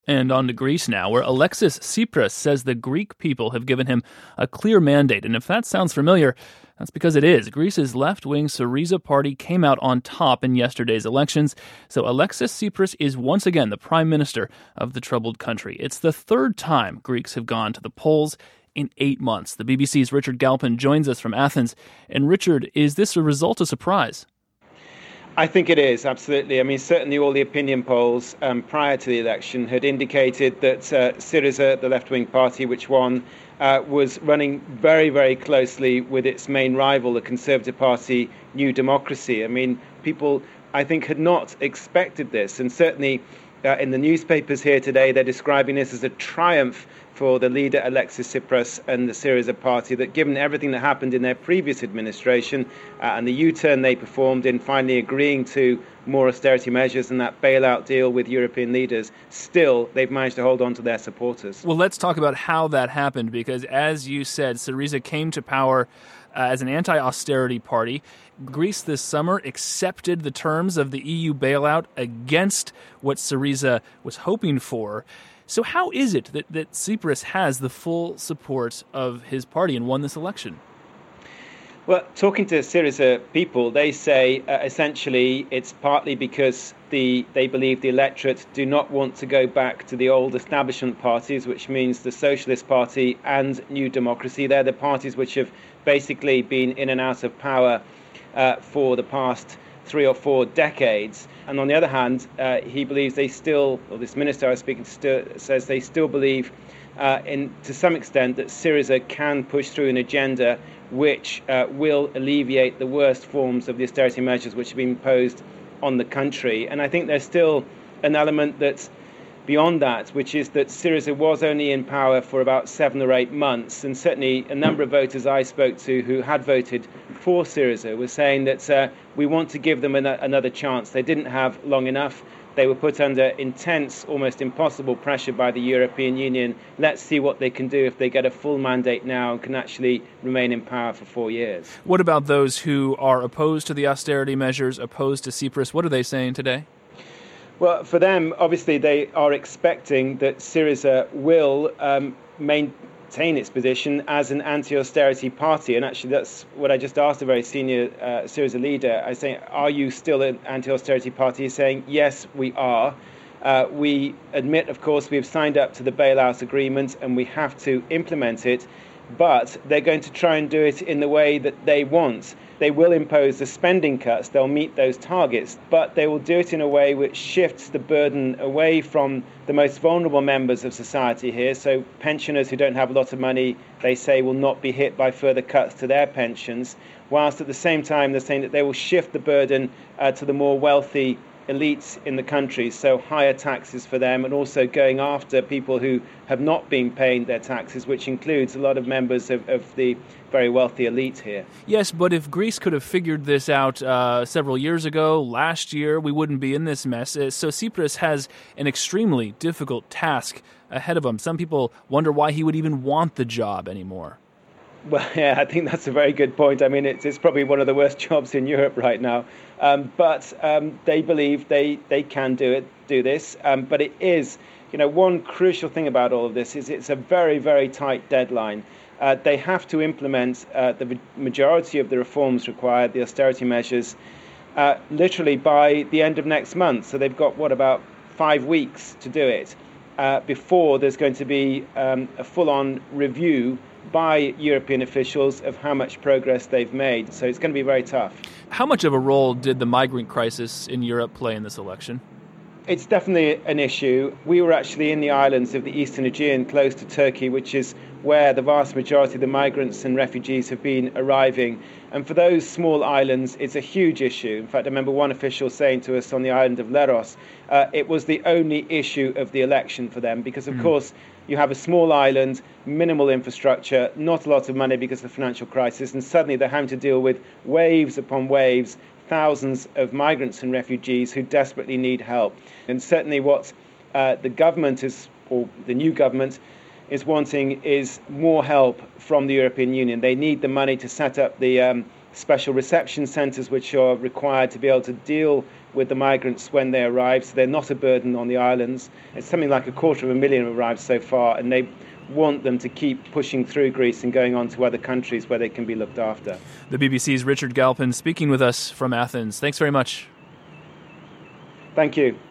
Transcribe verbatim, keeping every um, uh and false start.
And on to Greece now, where Alexis Tsipras says the Greek people have given him a clear mandate. And if that sounds familiar, that's because it is. Greece's left-wing Syriza party came out on top in yesterday's elections. So Alexis Tsipras is once again the prime minister of the troubled country. It's the third time Greeks have gone to the polls in eight months. The B B C's Richard Galpin joins us from Athens. And Richard, is this a result of surprise? I think it is, absolutely. I mean, certainly all the opinion polls um, prior to the election had indicated that uh, Syriza, the left-wing party which won, uh, was running very, very closely with its main rival, the Conservative Party, New Democracy. I mean, people, I think, had not expected this. And certainly uh, in the newspapers here today, they're describing this as a triumph for the leader, Alexis Tsipras, and the Syriza party, that given everything that happened in their previous administration uh, and the U-turn they performed in finally agreeing to more austerity measures and that bailout deal with European leaders, still they've managed to hold on to their supporters. Well, let's talk about how that happened, because as you said, Syriza came to power uh, as an anti-austerity party. Greece this summer accepted the terms of the E U bailout against what Syriza was hoping for. So how is it that, that Tsipras has the full support of his party and won this election? Well, talking to Syriza people, they say uh, essentially it's partly because the they believe the electorate do not want to go back to the old establishment parties, which means the Socialist Party and New Democracy. They're the parties which have basically been in and out of power uh, for the past three or four decades. And on the other hand, uh, he believes they still, or this minister I was speaking to still, says they still believe uh, in to some extent that Syriza can push through an agenda which uh, will alleviate the worst forms of the austerity measures which have been imposed on the country. And I think there's still an element that's beyond that, which is that Syriza was only in power for about seven or eight months. And certainly a number of voters I spoke to who had voted for Syriza were saying that uh, we want to give them an- another chance. They didn't have long enough. They were put under intense, almost impossible pressure by the European Union. Let's see what they can do if they get a full mandate now and can actually remain in power for four years. What about those who are opposed to the austerity measures, opposed to Tsipras? What are they saying today? Well, for them, obviously, they are expecting that Syriza will um, maintain its position as an anti-austerity party. And actually, that's what I just asked a very senior uh, Syriza leader. I say, are you still an anti-austerity party? He's saying, yes, we are. Uh, we admit, of course, we've signed up to the bailout agreement and we have to implement it. But they're going to try and do it in the way that they want. They will impose the spending cuts, they'll meet those targets, but they will do it in a way which shifts the burden away from the most vulnerable members of society here. So pensioners who don't have a lot of money, they say, will not be hit by further cuts to their pensions, whilst at the same time they're saying that they will shift the burden uh, to the more wealthy elites in the country, so higher taxes for them, and also going after people who have not been paying their taxes, which includes a lot of members of, of the very wealthy elite here. Yes, but if Greece could have figured this out uh, several years ago, last year, we wouldn't be in this mess. Uh, so Tsipras has an extremely difficult task ahead of him. Some people wonder why he would even want the job anymore. Well, yeah, I think that's a very good point. I mean, it's, it's probably one of the worst jobs in Europe right now. Um, but um, they believe they, they can do it, do this. Um, but it is, you know, one crucial thing about all of this is it's a very, very tight deadline. Uh, they have to implement uh, the majority of the reforms required, the austerity measures, uh, literally by the end of next month. So they've got, what, about five weeks to do it uh, before there's going to be um, a full-on review by European officials of how much progress they've made. So it's going to be very tough. How much of a role did the migrant crisis in Europe play in this election? It's definitely an issue. We were actually in the islands of the Eastern Aegean, close to Turkey, which is where the vast majority of the migrants and refugees have been arriving. And for those small islands, it's a huge issue. In fact, I remember one official saying to us on the island of Leros, uh, it was the only issue of the election for them, because, of mm. course, you have a small island, minimal infrastructure, not a lot of money because of the financial crisis, and suddenly they're having to deal with waves upon waves, thousands of migrants and refugees who desperately need help. And certainly what uh, the government is, or the new government, is wanting is more help from the European Union. They need the money to set up the um, special reception centres which are required to be able to deal with the migrants when they arrive, so they're not a burden on the islands. It's something like a quarter of a million have arrived so far, and they want them to keep pushing through Greece and going on to other countries where they can be looked after. The B B C's Richard Galpin speaking with us from Athens. Thanks very much. Thank you.